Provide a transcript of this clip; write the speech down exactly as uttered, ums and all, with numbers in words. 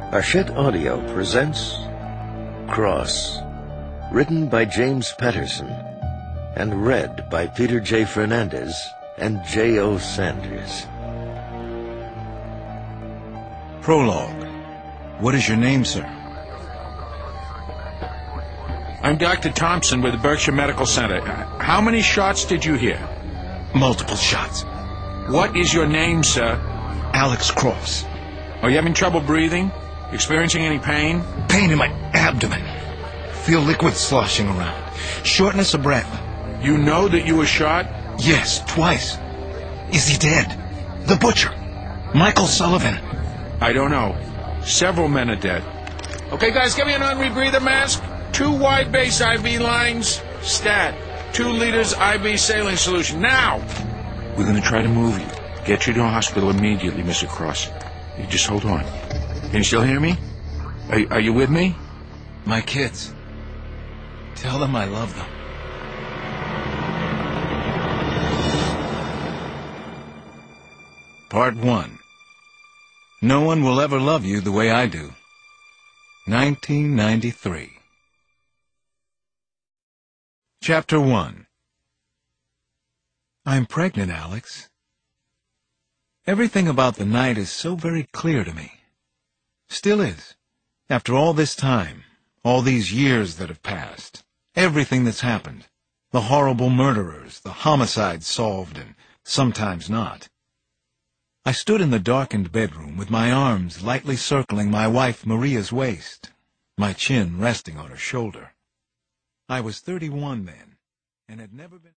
Hachette Audio presents Cross, written by James Patterson and read by Peter J. Fernandez and J O. Sanders. Prologue. What is your name, sir? I'm Doctor Thompson with the Berkshire Medical Center. How many shots did you hear? Multiple shots. What is your name, sir? Alex Cross. Are you having trouble breathing? Experiencing any pain? Pain in my abdomen. Feel liquid sloshing around. Shortness of breath. You know that you were shot? Yes, twice. Is he dead? The butcher. Michael Sullivan. I don't know. Several men are dead. Okay, guys, give me an non-rebreather mask. Two wide base I V lines. Stat. Two liters I V saline solution. Now! We're going to try to move you. Get you to a hospital immediately, Mister Cross. You just hold on. Can you still hear me? Are, are you with me? My kids. Tell them I love them. Part one. No one will ever love you the way I do. nineteen ninety-three. Chapter one. I'm pregnant, Alex. Everything about the night is so very clear to me. Still is. After all this time, all these years that have passed, everything that's happened, the horrible murderers, the homicides solved and sometimes not. I stood in the darkened bedroom with my arms lightly circling my wife Maria's waist, my chin resting on her shoulder. I was thirty-one then, and had never been...